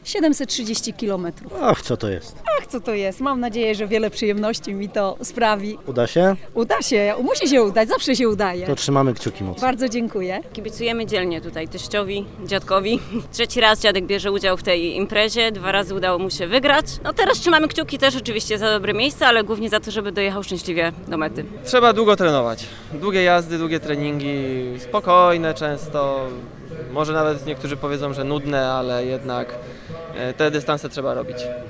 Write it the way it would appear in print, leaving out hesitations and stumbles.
730 km. Ach, co to jest? Ach, co to jest? Mam nadzieję, że wiele przyjemności mi to sprawi. Uda się? Uda się, musi się udać, zawsze się udaje. To trzymamy kciuki mocno. Bardzo dziękuję. Kibicujemy dzielnie tutaj teściowi, dziadkowi. 3. raz dziadek bierze udział w tej imprezie, 2 razy udało mu się wygrać. No teraz trzymamy kciuki też oczywiście za dobre miejsce, ale głównie za to, żeby dojechał szczęśliwie do mety. Trzeba długo trenować. Długie jazdy, długie treningi, spokojne często. Może nawet niektórzy powiedzą, że nudne, ale jednak te dystanse trzeba robić.